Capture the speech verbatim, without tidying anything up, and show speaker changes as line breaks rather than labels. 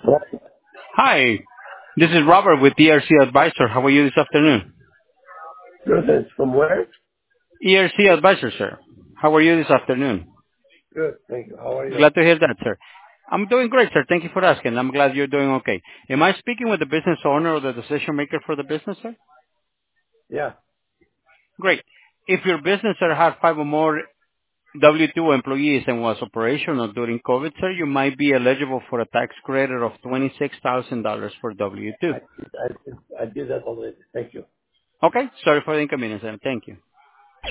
Right.
Hi, this is Robert with E R C Advisor. How are you this afternoon?
Good. It's from where?
E R C Advisor, sir. How are you this afternoon?
Good. Thank you. How are you?
Glad to hear that, sir. I'm doing great, sir. Thank you for asking. I'm glad you're doing okay. Am I speaking with the business owner or the decision maker for the business, sir?
Yeah.
Great. If your business, sir, had five or more W two employees and was operational during COVID, sir, you might be eligible for a tax credit of twenty-six thousand dollars for W two.
I, I, I did that already. Thank you.
Okay? Sorry for the inconvenience, sir. Thank you.